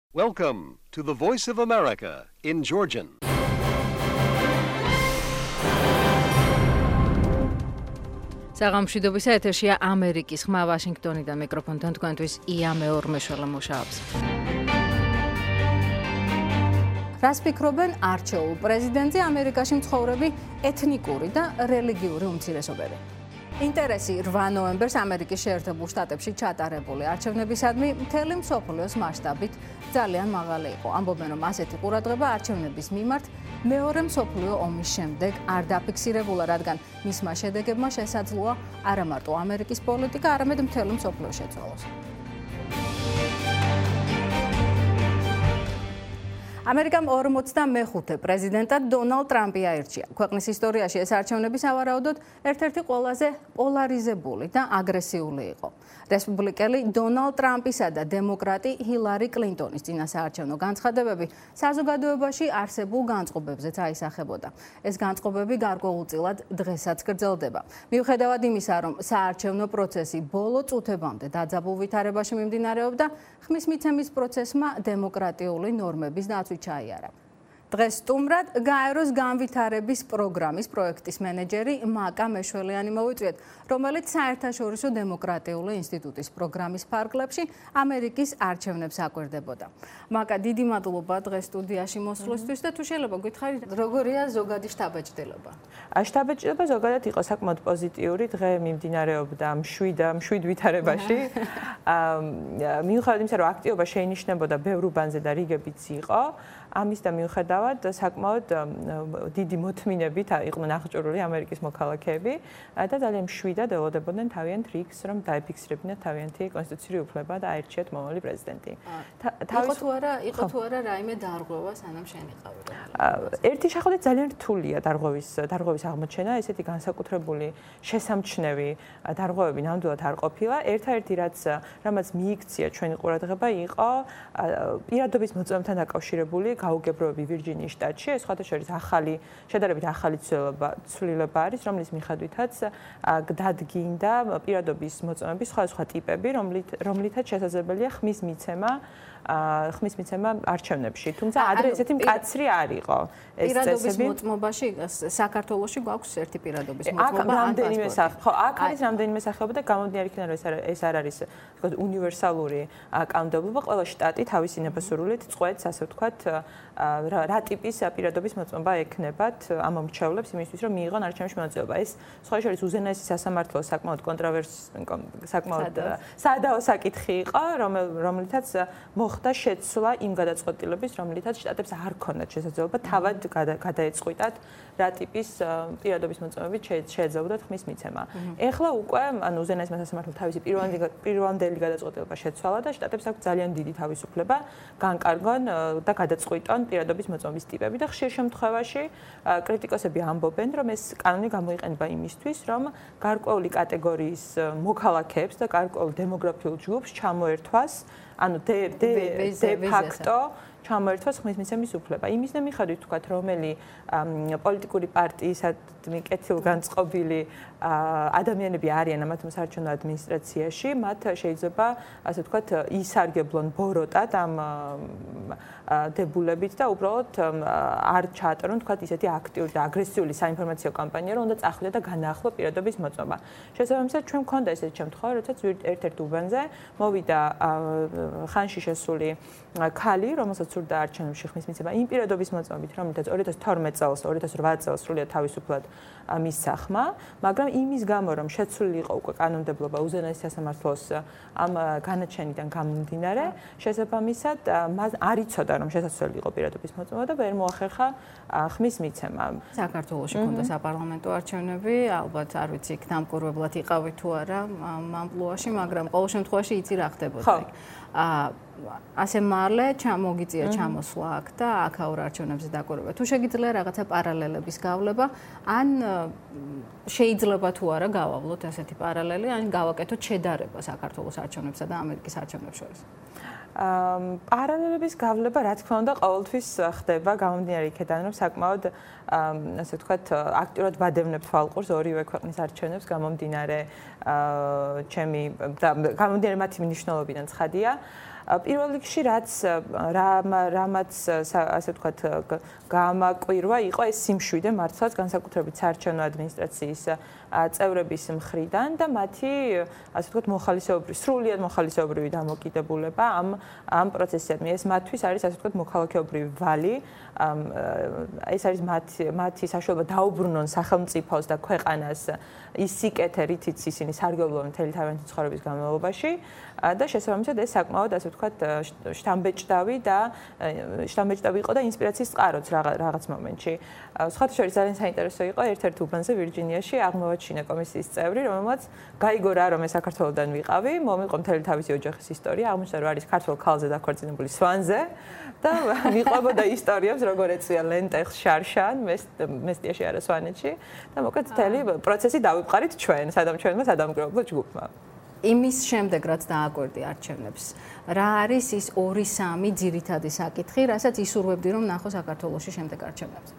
Welcome to the Voice of America in Georgian. საღამოშვიდობის ეთერშია ამერიკის ხმა ვაშინგტონიდან მიკროფონთან თქვენთვის ია მეორმეშველა მუშაობს. რას ფიქრობენ არჩეულ პრეზიდენტზე ამერიკაში მცხოვრები ეთნიკური და რელიგიური უმცირესობები? ინტერესი 8 ნოემბერს ამერიკის შეერთებულ შტატებში ჩატარებული არჩევნებისადმი მთელი მსოფლიოს მასშტაბით ძალიან მაღალი იყო. ამბობენ, რომ ასეთი ყურადღება არჩევნების მიმართ მეორე მსოფლიო ომის შემდეგ არ დაფიქსირებულა, რადგან მისმა შედეგებმა შესაძლოა არა მარტო ამერიკის პოლიტიკა, არამედ მთელი მსოფლიო შეცვალოს. ამერიკამ 45 პრეზიდენტად დონალდ ტრამპი აირჩია. ქვეყნის ისტორიაში ეს არჩევნები სავარაუდოდ ერთ-ერთი ყველაზე პოლარიზებული და აგრესიული იყო. რესპუბლიკელი დონალდ ტრამპისა და დემოკრატი ჰილარი კლინტონის წინასაარჩევნო განცხადებები საზოგადოებაში არსებულ განწყობებზეც აისახებოდა. ეს განწყობები გარკვეულწილად დღესაც გრძელდება. მიუხედავად იმისა, რომ საარჩევნო პროცესი ბოლო წუთებამდე დაძაბულ ვითარებაში მიმდინარეობდა, ხმის მიცემის პროცესმა დემოკრატიული ნორმების დაცვით ჩაიარა. დღეს სტუმრად გაეროს განვითარების პროგრამის პროექტის მენეჯერი მაკა მეშველიანი მოვიწვიეთ, რომელიც საერთაშორისო დემოკრატიული ინსტიტუტის პროგრამის ფარგლებში ამერიკის არჩევნებს აკვირდებოდა. მაკა, დიდი მადლობა დღეს სტუდიაში მოსვლისთვის და თუ შეიძლება გითხარით, როგორია ზოგადი შთაბეჭდილება? შთაბეჭდილება ზოგადად იყო საკმაოდ პოზიტიური, დღე მიმდინარეობდა მშვიდ ვითარებაში. მიუხედავად იმისა, რომ აქტივობა შეინიშნებოდა ბევრ უბანზე და რიგებიც იყო, ამის და მიუხედავად საკმაოდ დიდი მოთმინებით იყვნენ აღჭურვილი ამერიკის მოქალაქეები და ძალიან მშვიდად ელოდებოდნენ თავიანთ რიგს, რომ დაეფიქსირებინათ თავიანთი კონსტიტუციური უფლება და აირჩიათ მომავალი პრეზიდენტი. იყო თუ არა რაიმე დარღვევა სანამ შენ იყავი? ერთი შეხედვით ძალიან რთულია დარღვევის აღმოჩენა, ესეთი განსაკუთრებული შესამჩნევი დარღვევები ნამდვილად არ ყოფილა. ერთადერთი რამაც მიიქცია ჩვენი ყურადღება იყო პირადობის მოწმობასთან დაკავშირებული გაუგებროები ვირჯინიის შტატში. ეს სხვადასხვა შედარებით ახალი ცვლილება არის, რომლის მიხედვითაც დადგინდა პირადობის მოწმობის სხვადასხვა ტიპები, რომლითაც შესაძლებელია ხმის მიცემა არჩევნებში. თუმცა ადრე ესეთი მკაცრი არ იყო. პირადობის მოწმობაში საქართველოში გვაქვს ერთი პირადობის მოწმობა. აქ არის რამდენიმე სახეობა და გამომდინარე იქიდან რომ ეს არ არის თქო უნივერსალური კანონმდებლობა, ყველა შტატი თავისი ინებასურვილით წყვეტს, ასე ვთქვათ, რა ტიპის პირადობის მოწმობა ექნებათ ამ მრჩევლებს იმისთვის, რომ მიიღონ არჩევნებში მონაწილეობა. ეს სხვა შორის უზენაესი სასამართლო საკმაოდ სადაო საკითხი იყო, რომლითაც მოხდა შეცვლა იმ გადაწყვეტილების, რომლითაც შტატებს არ ქონდათ შესაძლებლობა თავად გადაეწყვიტათ რა ტიპის პირადობის მოწმობებით შეეძლებოდათ ხმის მიცემა. ეხლა უკვე უზენაესი სასამართლო თავისი პირვანდელი გადაწყვეტილება შეცვალა და შტატებს აქვს ძალიან დიდი თავისუფლება განკარგონ და გადაწყვიტონ პირადობის მოწმობის ტიპები და ხშირ შემთხვევაში კრიტიკოსები ამბობენ, რომ ეს კანონი გამოიყენება იმისთვის, რომ გარკვეული კატეგორიის მოქალაქეებს და გარკვეულ დემოგრაფიულ ჯგუფს ჩამოერთვას, ანუ de facto ჩამოერთვას ხმის მიცემის უფლება. იმის მიხედვით ვთქვათ, რომელი პოლიტიკური პარტიისადმი კეთილგანწყობილი ადამიანები არიან ამათ საარჩევნო ადმინისტრაციაში, მათ შეიძლება, ასე ვთქვათ, ისარგებლონ ბოროტად ამ დებულებით და უბრალოდ არ ჩაატარონ, ვთქვათ, ისეთი აქტიური და აგრესიული საინფორმაციო კამპანია, რომ უნდა წახვიდეთ და განაახლო პირადობის მოწმობა. შესაბამისად, ჩვენ მქონდა ესეთი შემთხვევა, როდესაც ერთ-ერთ უბანზე მოვიდა ხანში შესული ქალი, რომელსაც სურდა არჩევნებში ხმის მიცემა იმ პირადობის მოწმობით, რომელთაც 2012 წელს, 2008 წელს სრულიად თავისუფლად მისცა ხმა, მაგრამ იმის გამო, რომ შეცვლილი იყო უკვე კანონმდებლობა უზენაესი სასამართლოს ამ განაჩენიდან გამომდინარე, შესაბამისად მას არ იცოდა, რომ შესაძლებელი იყო პირადობის მოწმობა და ვერ მოახერხა ხმის მიცემა. საქართველოში ქონდა საპარლამენტო არჩევნები, ალბათ არ ვიცი იქ დამკვირვებლად იყავი თუ არა ამ ამპლუაში, მაგრამ ყოველ შემთხვევაში იცი რა ხდებოდა იქ. ასე მალე ჩამოგიწია ჩამოსვლა აქ და აქაურ არჩევნებზე დაკვირვება. თუ შეგიძლია რაღაცა პარალელების გავლება, ან შეიძლება თუ არა გავავლოთ ასეთი პარალელი, ან გავაკეთოთ შედარება საქართველოს არჩევნებსა და ამერიკის არჩევნებს შორის. პარალელების გავლება, რა თქმა უნდა, ყოველთვის ხდება გამომდინარე იქიდან, რომ საკმაოდ ასე ვთქვათ, აქტიურად ვადევნებ თვალყურს ორივე ქვეყნის არჩევნებს გამომდინარე ჩემი და გამომდინარე მათი მნიშვნელობიდან ცხადია. პირველ რიგში რამაც ასე ვთქვათ გამაკვირვა იყო ეს სიმშვიდე მართლაც განსაკუთრებით საარჩევნო ადმინისტრაციის წევრების მხრიდან და მათი ასე ვთქვათ სრულიად მოხალისეობრივი დამოკიდებულება ამ პროცესისადმი. ეს მათთვის არის ასე ვთქვათ მოქალაქეობრივი ვალი. ეს არის მათი საშუალება დაუბრუნონ სახელმწიფოს და ქვეყანას ის სიკეთე, რითიც ისინი სარგებლობენ მთელი თავიანთი ცხოვრების განმავლობაში და შესაბამისად ეს საკმაოდ ასე ვთქვათ შთამბეჭდავი იყო და ინსპირაციის წყაროც რაღაც მომენტში. სხვათა შორის ძალიან საინტერესო იყო ერთ-ერთ უბანზე ვირჯინიაში აღმოვაჩინა კომისიის წევრი, რომელმაც გაიგო რა რომ ეს საქართველოდან ვიყავი, მომიყო მთელი თავისი ოჯახის ისტორია, აღმოჩნდა რომ არის ქართველ ქალზე დაქორწინებული სვანზე და მიყვებოდა ისტორიებს როგორ ეწვია ლენტეხს შარშან, მესტიაში არა სვანეთში და მოკლედ მთელი პროცესი დავიწყარით ჩვენმა სადამკვირვებლო ჯგუფმა. იმის შემდეგ რაც დააკვირდი არჩევნებს, რა არის ის 2-3 ძირითადი საკითხი, რასაც ისურვებდი რომ ნახო საქართველოში შემდეგ არჩევნებზე?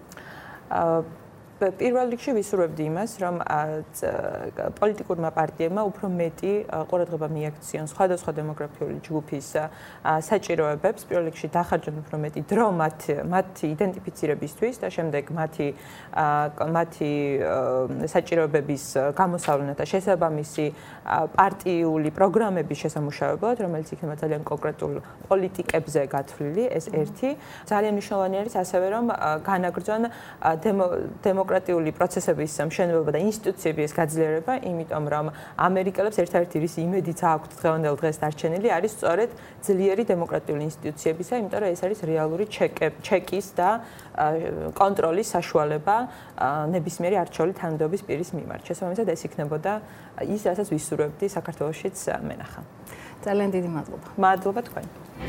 პირველ რიგში ვისურვებდი იმას, რომ პოლიტიკურმა პარტიებმა უფრო მეტი ყურადღება მიაქციონ სხვადასხვა დემოგრაფიული ჯგუფის საჭიროებებს, პირველ რიგში დახარჯონ უფრო მეტი დრო მათი იდენტიფიცირებისთვის და შემდეგ მათი საჭიროებების გამოსავლენად და შესაბამისი პარტიული პროგრამების შესამუშავებლად, რომელიც იქნება ძალიან კონკრეტულ პოლიტიკებზე გათვლილი, ეს ერთი. ძალიან მნიშვნელოვანი არის ასევე რომ განაგრძონ დემოკრატიული პროცესების მშენებლობა და ინსტიტუციების გაძლიერება, იმიტომ რომ ამერიკელებს ერთ-ერთი რის იმედიც აქვთ დღევანდელ დღეს დარჩენილი არის სწორედ ძლიერი დემოკრატიული ინსტიტუციებისა, იმიტომ რომ ეს არის რეალური ჩეკის და კონტროლის საშუალება ნებისმიერი არჩეული თანამდებობის პირის მიმართ. შესაბამისად ეს იქნებოდა ის, რასაც ვისურვებდი საქართველოშიც მენახა. ძალიან დიდი მადლობა. მადლობა თქვენ.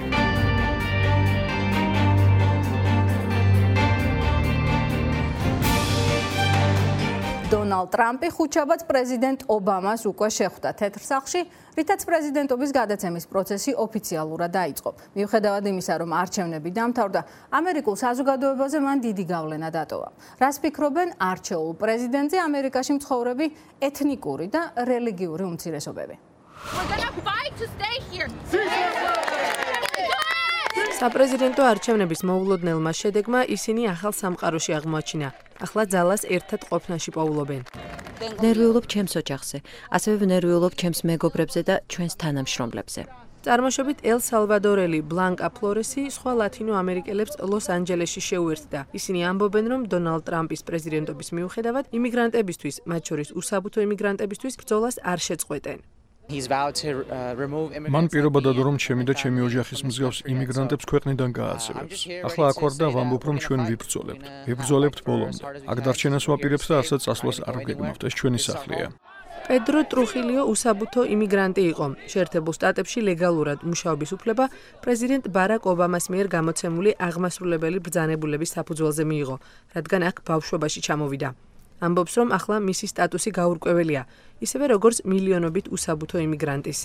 დონალდ ტრამპი ხუთშაბათს პრეზიდენტ ობამას უკვე შეხვდა თეთრ სახლში, რითაც პრეზიდენტობის გადაცემის პროცესი ოფიციალურად დაიწყო. მიუხედავად იმისა, რომ არჩევნები დამთავრდა, ამერიკულ საზოგადოებაზე მან დიდი გავლენა დატოვა. რას ფიქრობენ არჩეულ პრეზიდენტზე ამერიკაში მცხოვრები ეთნიკური და რელიგიური უმცირესობები? საპრეზიდენტო არჩევნების მოულოდნელმა შედეგმა ისინი ახალ სამყაროში აღმოაჩინა. ახლა ძალას ერთად ყოფნაში პოულობენ. ნერვიულობ ჩემს ოჯახზე, ასევე ვნერვიულობ ჩემს მეგობრებზე და ჩვენს თანამშრომლებზე. წარმოშობით ელ სალვადორელი ბლანკა ფლორესი სხვა ლათინო ამერიკელებს ლოს-ანჯელესში შეუერთდა. ისინი ამბობენ, რომ დონალდ ტრამპის პრეზიდენტობის მიუხედავად იმიგრანტებისთვის, მათ შორის უსაბუთო იმიგრანტებისთვის ბრძოლას არ შეწყვეტენ. მან პირობა დადო, რომ ჩემი და ჩემი ოჯახის მსგავს იმიგრანტებს ქვეყნიდან გააძევებს. ახლა აქ ვარ და ვამბობ, რომ ჩვენ ვიბრძოლებთ. ვიბრძოლებთ ბოლომდე. აქ დარჩენას ვაპირებთ და არცად წასვლას არ ვგეგმავთ. ეს ჩვენი სახლია. პედრო ტრუხილიო უსაბუთო იმიგრანტი იყო. შეერთებულ შტატებში ლეგალურად მუშაობის უფლება პრეზიდენტ ბარაკ ობამას მიერ გამოცემული აღმასრულებელი ბრძანებულების საფუძველზე მიიღო, რადგან აქ ბავშვობაში ჩამოვიდა. ამბობს, რომ ახლა მისი სტატუსი გაურკვეველია, ისევე როგორც მილიონობით უსაბუთო იმიგრანტის.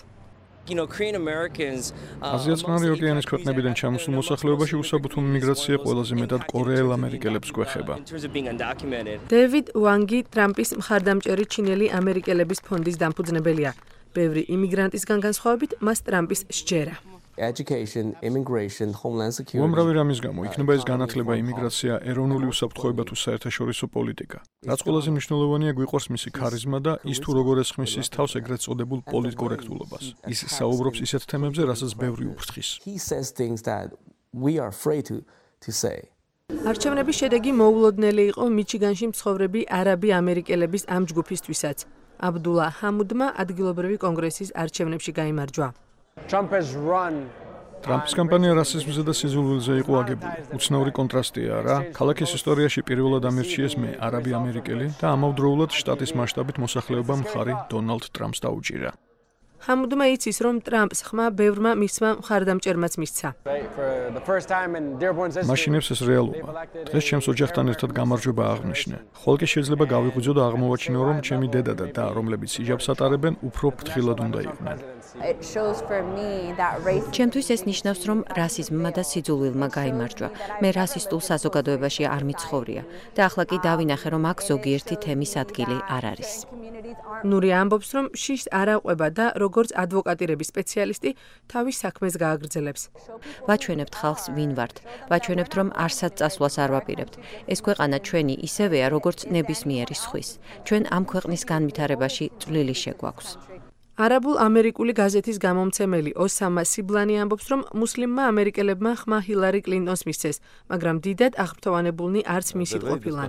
აზია-წყნარი ოკეანის ქვეყნებიდან ჩამოსულ მოსახლეობაში უსაბუთო იმიგრაცია ყველაზე მეტად კორეელ ამერიკელებს გვეხება. დევიდ ვანგი ტრამპის მხარდამჭერი ჩინელი ამერიკელების ფონდის დამფუძნებელია. ბევრი იმიგრანტისგან განსხვავებით, მას ტრამპის სჯერა. უამრავი რამის გამო იქნება ეს განათლება, იმიგრაცია, ეროვნული უსაფრთხოება თუ საერთაშორისო პოლიტიკა. რაც ყველაზე მნიშვნელოვანია, გვიყვარს მისი ქარიზმა და ის თუ როგორ ესხმის ის თავს ეგრეთ წოდებულ პოლიტკორექტულობას. ის საუბრობს ისეთ თემებზე, რასაც ბევრი უფრთხის. არჩევნების შედეგი მოულოდნელი იყო მიჩიგანში მცხოვრები არაბი ამერიკელების ამ ჯგუფისთვისაც. აბდულა ჰამუდმა ადგილობრივი კონგრესის არჩევნებში გაიმარჯვა. ტრამპის კამპანია რასიზმზე და სიზულვილზე იყო აგებული. უცნაური კონტრასტია რა. ქალაქის ისტორიაში პირველად ამირჩიეს მე, არაბი ამერიკელი და ამავდროულად შტატის მასშტაბით მოსახლეობამ მხარი დონალდ ტრამპს დაუჭირა. ჰამუდმა იცის, რომ ტრამპს ხმა ბევრმა მისმა მხარდამჭერმაც მისცა. მაშინებს ეს რეალობა. დღეს ჩემს ოჯახთან ერთად გამარჯვება აღნიშნე. ხოლო კი შეიძლება გავიღვიძო და აღმოვაჩინო, რომ ჩემი დედა და და, რომლებიც იჯაბს ატარებენ, უფრო ფრთხილად უნდა იყვნენ. ჩემთვის ეს ნიშნავს, რომ რასიზმმა და სიძულვილმა გაიმარჯვა. მე რასისტულ საზოგადოებაში არ მიცხოვრია და ახლა კი დავინახე, რომ აქ ზოგიერთი თემის ადგილი არ არის. ნური ამბობს, რომ შიშს არ აყვება და როგორც ადვოკატირების სპეციალისტი თავის საქმეს გააგრძელებს. ვაჩვენებთ ხალხს ვინ ვართ. ვაჩვენებთ, რომ არსად წასვლას არ ვაპირებთ. ეს ქვეყანა ჩვენი ისევეა, როგორც ნებისმიერი სხვის. ჩვენ ამ ქვეყნის განვითარებაში წვლილი შეგვაქვს. არაბულ ამერიკული გაზეთის გამომცემელი ოსამა სიბლანი ამბობს, რომ მუსლიმმა ამერიკელებმა ხმა ჰილარი კლინტონს მისცეს, მაგრამ დიდად აღფრთოვანებულნი არც მისით ყოფილან.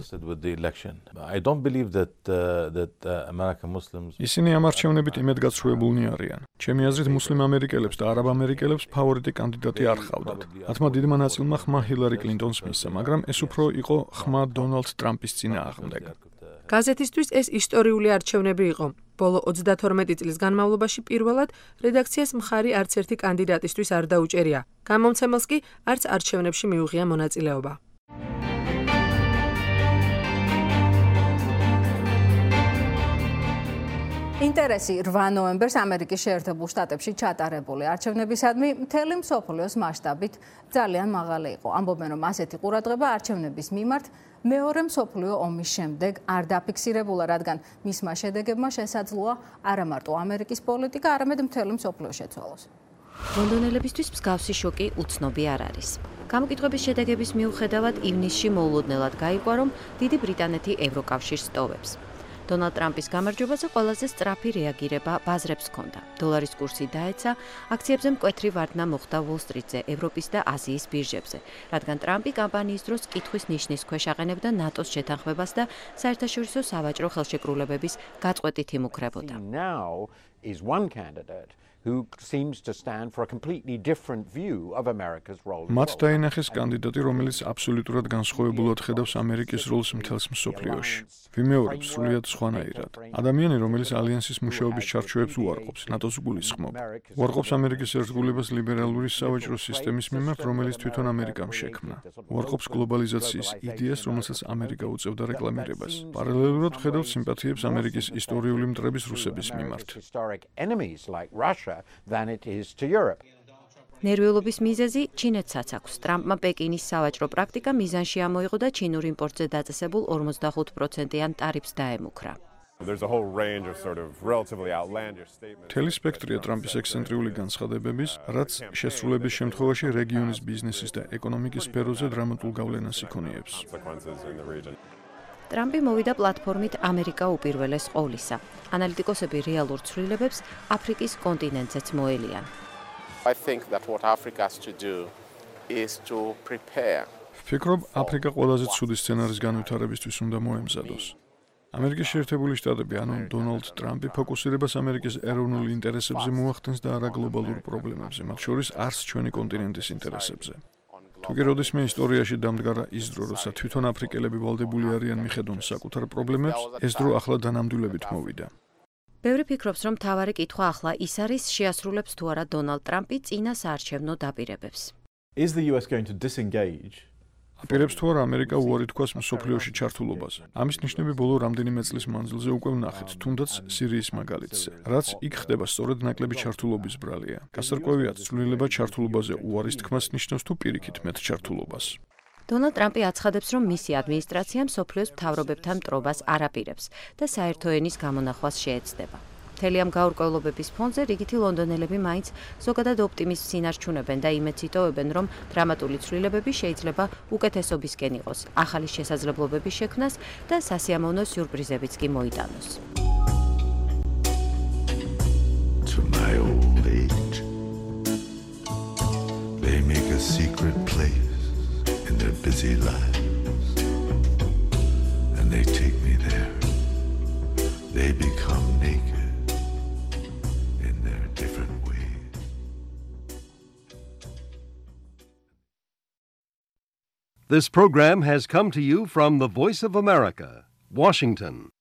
ისინი ამ არჩევნებით იმედგაცრუებულნი არიან. ჩემი აზრით, მუსლიმ ამერიკელებს და არაბ ამერიკელებს ფავორიტი კანდიდატი არ ჰყავდათ. მათმა დიდმა ნაწილმა ხმა ჰილარი კლინტონს მისცა, მაგრამ ეს უფრო იყო ხმა დონალდ ტრამპის წინააღმდეგ. გაზეთისთვის ეს ისტორიული არჩევნები იყო. ბოლო 32 წლის განმავლობაში პირველად რედაქციას მხარი არც ერთი კანდიდატისთვის არ დაუჭერია. გამომცემელს კი არც არჩევნებში მიუღია მონაწილეობა. ინტერესი 8 ნოემბერს ამერიკის შეერთებულ შტატებში ჩატარებული არჩევნებისადმი მთელი მსოფლიოს მასშტაბით ძალიან მაღალი იყო. ამბობენ, რომ ასეთი ყურადღება არჩევნების მიმართ მეორე მსოფლიო ომის შემდეგ არ დაფიქსირებულა, რადგან მისმა შედეგებმა შესაძლოა არა მარტო ამერიკის პოლიტიკა, არამედ მთელი მსოფლიო შეცვალოს. ლონდონელებისთვის მსგავსი შოკი უცნობი არ არის. გამოკითხვების შედეგების მიუხედავად ივნისში მოულოდნელად გაიგო, რომ დიდი ბრიტანეთი ევროკავშირს ტოვებს. დონალდ ტრამპის გამარჯვებაზე ყველაზე სწრაფი რეაგირება ბაზრებს ჰქონდა. დოლარის კურსი დაეცა, აქციებზე მკვეთრი ვარდნა მოხდა უოლ-სტრიტზე, ევროპის და აზიის ბირჟებზე, რადგან ტრამპი კამპანიის დროს კითხვის ნიშნის ქვეშ აყენებდა ნატოს შეთანხმებას და საერთაშორისო სავაჭრო ხელშეკრულებების გაწყვეტით იმუქრებოდა. Who seems to stand for a completely different view of America's role. მათ დაინახეს კანდიდატი, რომელიც აბსოლუტურად განსხვავებულად ხედავს ამერიკის როლს მთელს მსოფლიოში. ვიმეორებს სრულიად სხვანაირად. ადამიანი, რომელიც ალიანსის მუშაობის ჩარჩოებს უარყოფს, ნატოს გულისხმობ. უარყოფს ამერიკის ერთგულებას ლიბერალური სავაჭრო სისტემის მიმართ, რომელიც თვითონ ამერიკამ შექმნა. უარყოფს გლობალიზაციის იდეას, რომელსაც ამერიკა უწევდა რეკლამირებას. პარალელურად ხედავს სიმპათიებს ამერიკის ისტორიული მტრების რუსების მიმართ. Than it is to Europe. ნერვიულობის მიზეზი ჩინეთსაც აქვს. ტრამპმა პეკინის სავაჭრო პრაქტიკა მიზანში ამოიღო და ჩინურ იმპორტზე დაწესებულ 45%-იან ტარიფს დაემუქრა. მთელი სპექტრია ტრამპის ექსცენტრიული განცხადებების, რაც შესრულების შემთხვევაში რეგიონის ბიზნესის და ეკონომიკის სფეროზე დრამატულ გავლენას იქონიებს. ტრამპი მოვიდა პლატფორმით ამერიკა უპირველეს ყოვლისა. ანალიტიკოსები რეალურ ცვლილებებს აფრიკის კონტინენტზეც მოელიან. ვფიქრობ, აფრიკა ყველაზე ცუდი სცენარის განვითარებისთვის უნდა მოემზადოს. ამერიკის შეერთებული შტატები, ანუ დონალდ ტრამპი ფოკუსირებას ამერიკის ეროვნულ ინტერესებზე მოახდენს და არა გლობალურ პრობლემებზე, მათ შორის არც ჩვენი კონტინენტის ინტერესებზე. თუკი როდისმე ისტორიაში დამდგარა ის დრო, როცა თვითონ აფრიკელები ვალდებული არიან მიხედონ საკუთარ პრობლემებს, ეს დრო ახლა დანამდვილებით მოვიდა. ბევრი ფიქრობს, რომ მთავარი კითხვა ახლა ის არის, შეასრულებს თუ არა დონალდ ტრამპი წინა საარჩევნო დაპირებებს. აპირებს თუ არა ამერიკა უარი თქვას მსოფლიოში ჩართულობაზე. ამის ნიშნები ბოლო რამდენიმე წლის მანძილზე უკვე ვნახეთ, თუნდაც სირიის მაგალითზე, რაც იქ ხდება სწორედ ნაკლები ჩართულობის ბრალია. გასარკვევია ცვლილება ჩართულობაზე უარის თქმას ნიშნავს თუ პირიქით მეტ ჩართულობას. დონალდ ტრამპი აცხადებს, რომ მისი ადმინისტრაცია მსოფლიოს მთავრობებთან მტრობას არ აპირებს და საერთო ენის გამონახვას შეეცდება. მთელი ამ გაურკვევლობების ფონზე რიგითი ლონდონელები მაინც ზოგადად ოპტიმიზმს ინარჩუნებენ და იმედს იტოვებენ, რომ დრამატული ცვლილებები შეიძლება უკეთესობისკენ იყოს, ახალი შესაძლებლობების შექმნას და სასიამოვნო სიურპრიზებიც კი მოიტანოს. To my old age, they make a secret place in their busy lives, and they take me there. They become naked. This program has come to you from the Voice of America, Washington.